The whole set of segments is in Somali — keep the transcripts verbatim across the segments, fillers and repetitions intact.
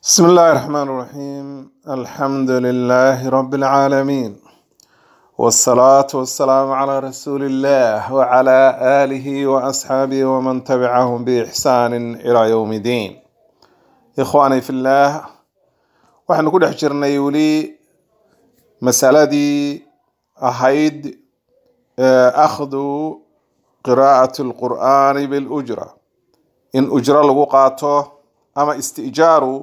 بسم الله الرحمن الرحيم الحمد لله رب العالمين والصلاة والسلام على رسول الله وعلى آله وأصحابه ومن تبعهم بإحسان إلى يوم الدين إخواني في الله وحن كل حجرنا يولي مسألة دي أحيد أخذ قراءة القرآن بالأجرة إن أجرة لوقاته أما استئجار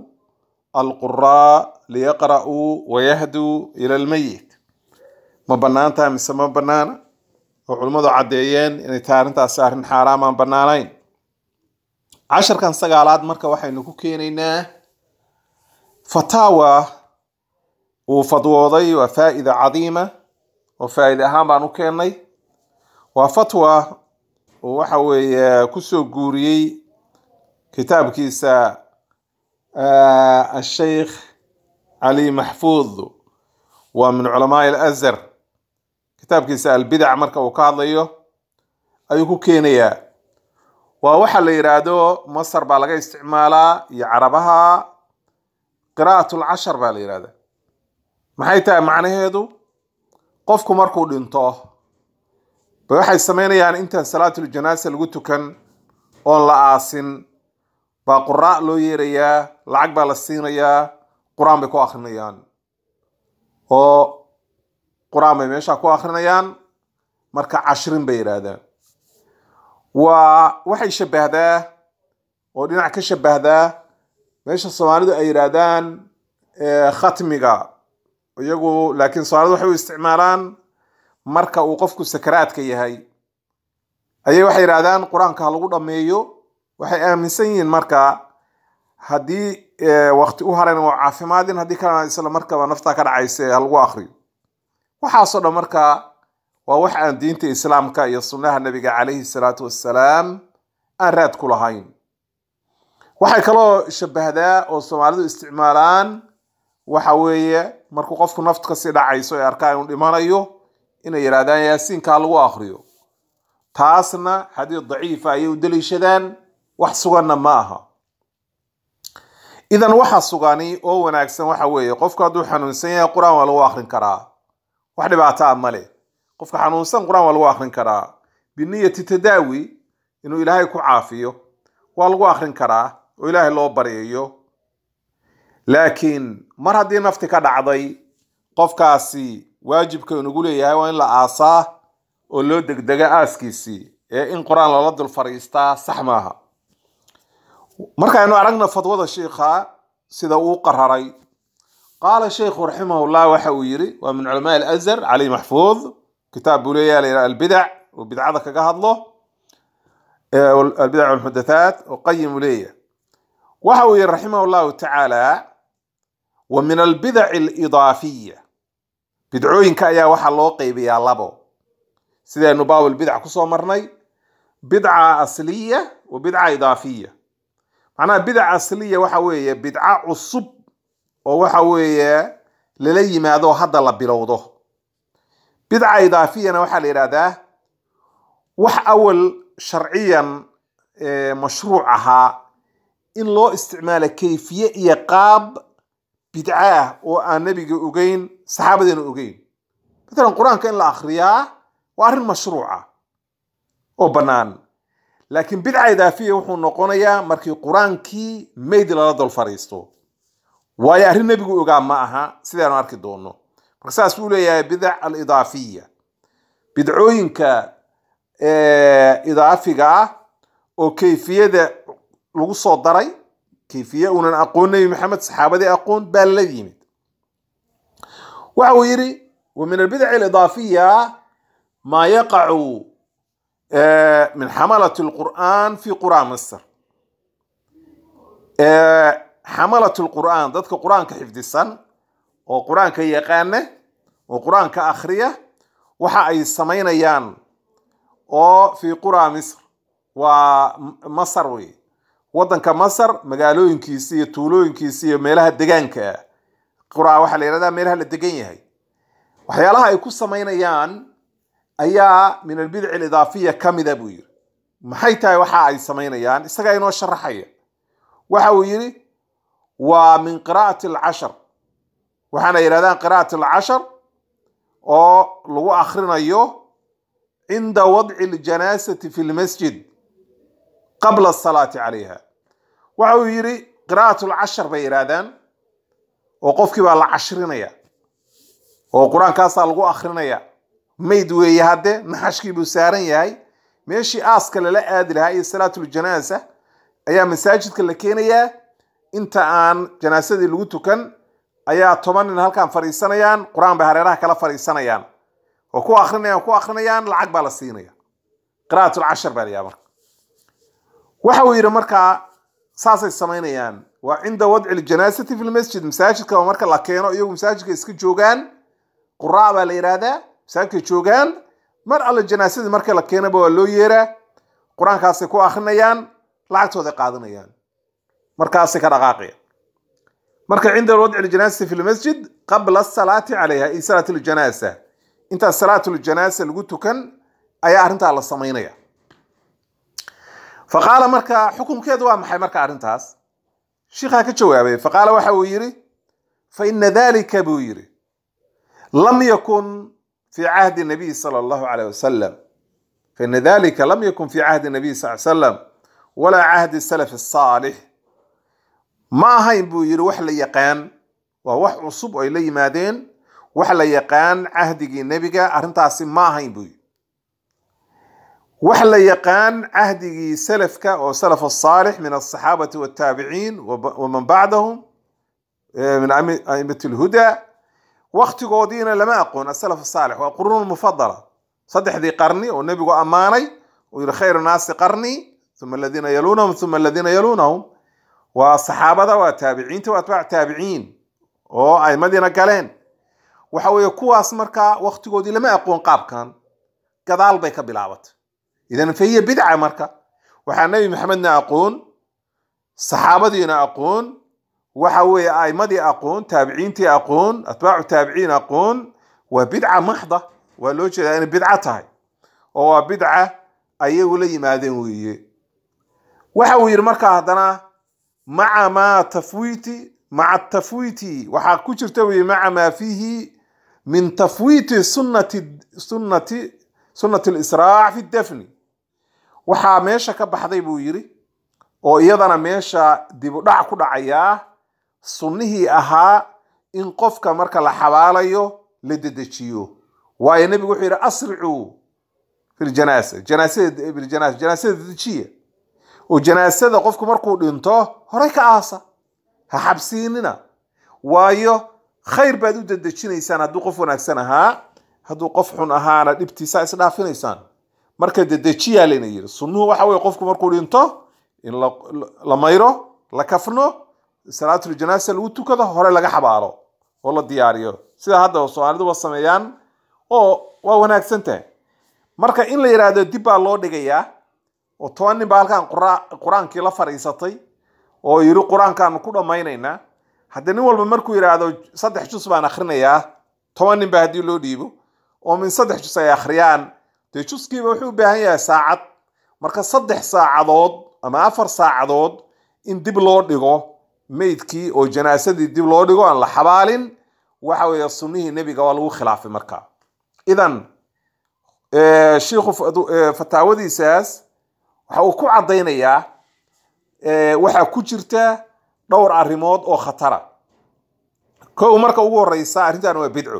القراء ليقرأوا ويهدوا إلى الميت ما بنانتها من سما بنانا وعلماء عديين إن تارنتها ساهرين حراما بنانين عشر كان سقالات مركا وحي نكوكينينا فتاوى وفضوضي وفائدة عظيمة وفائدة هام نكيني وفتوى وحوي كسو قوري كتاب كيسا آه الشيخ علي محفوظ ومن علماء الأزهر كتاب كيسا البدع مركا وكاضيو أيكو كينيا ووحا اللي يرادو مصر بالغا استعمالا يعربها قراءة العشر بالإرادة محايتا معنى هيدو قفكو مركو دينتوه بوحا يسمينا يعني انت صلاة الجنازة اللي قلتو كان اون لآسن baa quraa loo yeerayaa lacag baa la siinayaa quraan bay ku akhrinayaan oo quraan bay meesha ku akhrinayaan marka cashrin bay yiraahdaan waa waxay shabahdaa oo dhinac ka shabahdaa meesha Soomaalidu ay yiraahdaan khatmiga iyagu laakiin Soomaalidu waxay u isticmaalaan marka uu qofku sakaraadka yahay ayay waxay yiraahdaan quraanka lagu dhameeyo waxay aaminsan yihiin marka hadii waqti u hareen oo caafimaadin hadii kana isla markaba nafta ka dhacaysa lagu akhriyo waxa soo dhan marka waa wax aan diinta islaamka iyo sunnaha nabiga kaleeyhi salaatu wassalaam aan raad ku lahayn waxay kaloo shabahdaa oo Soomaalidu isticmaalaan waxa weeye markuu qofku nafta ka sii dhacayso ee arkaan uu dhimanayo inay yiraahdaan yaasiinka lagu akhriyo taasna hadii dhaif ay u daliishadaan wax suganna ma aha idan waxa sugani oo wanaagsan waxa weeye qofka haduu xanuunsan yahay quraan waa lagu akhrin karaa wax dhibaato ah male qofka xanuunsan quraan waa lagu akhrin karaa biniyati tadaawi inuu ilaahay ku caafiyo waa lagu akhrin karaa oo ilaahay loo bariyo laakiin mar hadii nafti ka dhacday qofkaasi waajibka inuu leeyahay waa in la aasaa oo loo degdega aaskiisi ee in quraan lala dul fariistaa sax maaha marka aynu aragna fadwada sheekha sida uu qararay qala sheekh rahimahullah waxa uu yiri wa min ulama al-azhar ali mahfuz kitab bulayal al-bid'a wa bid'ada kaga hadlo al-bid'a wal muhdathat wa qayyim liya waxa uu yiri rahimahullah ta'ala wa min al-bid'a al-idafiyya bid'ooyinka ayaa waxa loo qaybiyaa labo sidaynu baawil bid'a ku soo marnay bid'a asliya wa bid'a idafiyya macnaha bid'a asliya waxa weeye bid'a cusub oo waxa weeye lala yimaado hadda la bilowdo bid'a idafiyana waxa la yiraahdaa wax awal sharciyan mashruuc aha in loo isticmaalo kayfiye iyo qaab bid'a oo aan nabiga ogeyn saxaabadina ogeyn midna quraanka in la akhriyaa waa arrin mashruuca oo banaan laakiin bid'a idaafiya wuxuu noqonayaa markii quraankii meyd la dul fariisto waayo arrin nabigu ogaa ma aha sidaan arki doono marka saas uu leeyahay bid'a al-idaafiya bid'ooyinka ee idaafiga oo kayfiyada lagu soo daray kayfiye unan aqoonay maxamed saxaabadii aqoon baa la yimid waxa uu yiri wa min al-bid'a al-idaafiya ما يقع من حملة القرآن في قرآن مصر حملة القرآن ذاتك قرآن كحفظ السن وقرآن كيقانة وقرآن كأخرية وحا أي السمين أيان وفي قرآن مصر ومصر وي وطن كمصر مقالوين كيسية طولوين كيسية ميلها الدقان كا قرآن وحا ليرادها ميلها الدقان يهي وحيالها يكون السمين أيان ayaa min al-bid'a al-idafiyya kamida buu yiri maxay tahay waxa ay sameynayaan isaga inoo sharaxaya waxa uu yiri ومن قراءة العشر وحنا يرادان قراءة العشر أو لو آخرنا يو عند وضع الجنازة في المسجد قبل الصلاة عليها وهو يري قراءة العشر بيرادان وقفك بالعشرين يا وقرآن كاسا لو آخرنا يا ميدوي هذا نحشكي بسارين ياي ماشي آسك لا أدري هاي صلاة الجنازة أيام مساجد كل كينيا أنت عن جنازة اللي كان أيا طبعا إن هالكان فريسانيان قرآن بهريرة كلا فريسانيان وكو آخرنا وكو آخرنيان العقبة الصينية قراءة العشر باليامر وحوي مركا ساسي السمينيان وعند وضع الجنازة في المسجد مساجد كما مركا لكينو يو مساجد كيسكي جوغان قراء بالإرادة مساجد جوغان مر على الجنازة مركا لكينو بولو يرى قرآن كاسي كو آخرنيان لعقتو ذي قادنيان مركاسي كدقاقية مركا عند وضع الجنازة في المسجد قبل الصلاة عليها أي صلاة الجنازة انت صلاة الجنازة اللي قلت كان أي أرنت على الصمينية فقال مركا حكم كذا محي مركا أرنتاس شيخها كتشوابي فقال وحويري فإن ذلك بويري لم يكن في عهد النبي صلى الله عليه وسلم فإن ذلك لم يكن في عهد النبي صلى الله عليه وسلم ولا عهد السلف الصالح ما هاي بويري وحل يقان ووح عصب إلي مادين وحل يقان عهدي النبي أرنتاس ما هاي بويري وحل يقان عهدي سلفك أو سلف الصالح من الصحابة والتابعين ومن بعدهم من أئمة الهدى وقت قودين لما أقول السلف الصالح والقرون المفضلة صدح ذي قرني والنبي أماني ويقول خير الناس قرني ثم الذين يلونهم ثم الذين يلونهم والصحابة والتابعين وأتباع التابعين أي مدينة قالين وحاول يكون أسمرك وقت قودين لما أقول قاب كان كذال بيك بلاوت إذن فهي بدعة مركة وحا النبي محمد أقول صحابتي أقول وحوي أئمتي أقول تابعينتي أقول أتباع التابعين أقول وبدعة محضة ولوجه يعني بدعتها وبدعة أي ولي مادين ويه وحوي المركة هذنا مع ما تفويتي مع التفويتي وحا كجرتوي مع ما فيه من تفويت سنة سنة سنة الإسراع في الدفن waxaa meesha ka baxday buu yiri oo iyadana meesha dib u dhac ku dhacaya sunnihii ahaa in qofka marka la xabaalayo la dedejiyo waayo nabigu wuxuu yiri asri'u fil janaasa janaasada bil janaasa janaasada dedejiya oo janaasada qofku markuu dhinto hore ka aasa ha xabsiinina waayo khayr baad u dedejinaysaan hadduu qof wanaagsan ahaa hadduu qof xun ahaana dhibtiisa is dhaafinaysaan marka dedejiya leena yiri sunnuhu waxa way qofku markuu dhinto in la mayro la kafno salaatul janaasa lagu tukado hore laga xabaalo oo la diyaariyo sida hadda Soomaalidu wa sameeyaan oo waa wanaagsan tahay marka in la yiraahdo dib baa loo dhigayaa oo toban nin baa halkan quraankii la fariisatay oo yiri quraankan ku dhamaynayna hadda nin walba markuu yiraahdo saddex juz baan akhrinayaa toban nin baa hadii loo dhiibo oo min saddex juz ay akhriyaan تجسكي وحو بهاي ساعات marka saddex saacadood ama afar saacadood in dib loo dhigo meedkii oo janaasadii dib loo dhigo aan la xabaalin waxa weeye sunnihii nabiga waa lagu khilaafay marka idan ee sheekhu fataawadiisaas waxa uu ku cadeynayaa ee waxa ku jirta dhowr arimood oo khatara koow marka ugu horeysa arrintan waa bidco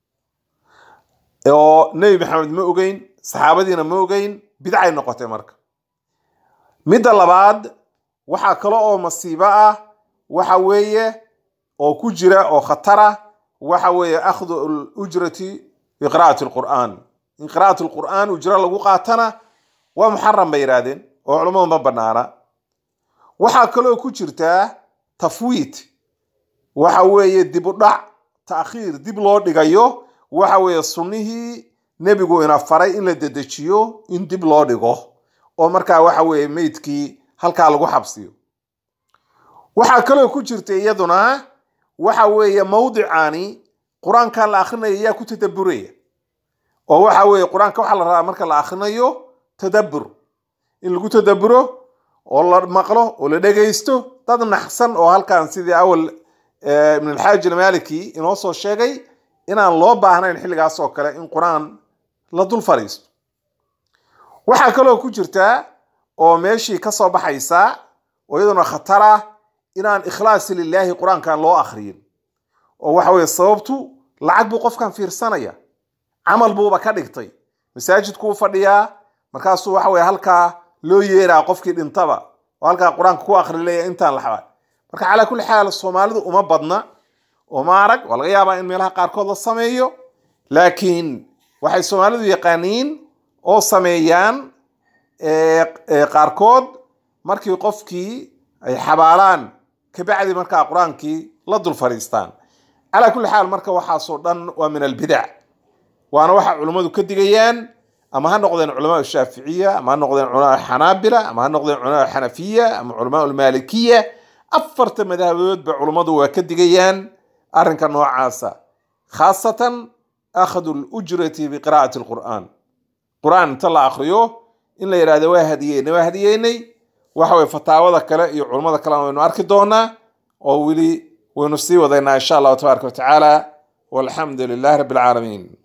oo nabi maxamed ma ogeyn saxaabadiina ma ogeyn bidcay noqotay marka midda labaad waxa kale oo masiibo ah waxa weeye oo ku jira oo khatara waxa weeye akhdu al-ujrati bi qiraa'ati al-Qur'an in qiraa'atu al-Qur'an ujra lagu qaatana waa muharram bayraadin oo culimadu ma banaana waxa kale oo ku jirta tafwiid waxa weeye dib u dhac taakhiir dib loo dhigayo waxa weeye sunnihii nabigu ina faray in la dedejiyo in dib loo dhigo oo marka waxa weeye meedkii halka lagu xabsiyo waxa kale ku jirtay iyaduna waxa weeye mawduucaani quraanka la akhrinayo ku tadabburaya oo waxa weeye quraanka waxa la rabaa marka la akhrinayo tadabbur in lagu tadabburo oo la maqlo oo la dhageysto dad naxsan oo halkan sidii awal ibn al-Hajj al-Maliki inoo soo sheegay inaan loo baahnayn xilligaas oo kale in quraan la dul fariisto. waxaa kaloo ku jirta oo meeshii ka soo baxaysa oo iyaduna khatar ah inaan ikhlaas lillahi quraankan loo akhriyin oo waxa weeye sababtu lacag buu qofkan fiirsanaya camal buuba ka dhigtay masaajidku u fadhiyaa markaasuu waxa weeye halkaa loo yeeraa qofkii dhintaba oo halkaa quraanka ku akhrinaya intaan la xabaa. marka cala kulli xaal Soomaalidu uma badna oo ma arag waa laga yaabaa in meelaha qaarkood la sameeyo laakiin waxay Soomaalidu yaqaaniin oo sameeyaan ee qaarkood markii qofkii ay xabaalaan ka bacdi marka quraankii la dul fariistaan. على كل حال marka waxa soo dhan waa min al-bid'a waana waxa culimadu ka digayaan ama ha noqdeen culimo Shaafiiciya ama ha noqdeen culimo Xanaabila ama ha noqdeen culimo Xanafiya ama culimo Maalikiya afarta madhabood ba culimadu waa ka digayaan arrinka noocaasa khaasatan akhadhu al-ujrati bi qira'ati al-Qur'an Qur'an tala akhriyo in la yiraahdo waa hadiyeen waa hadiyeynay waxa way fataawada kale iyo culimada kale oo arki doona oo wili ونسي وضعنا إن شاء الله تبارك وتعالى والحمد لله رب العالمين.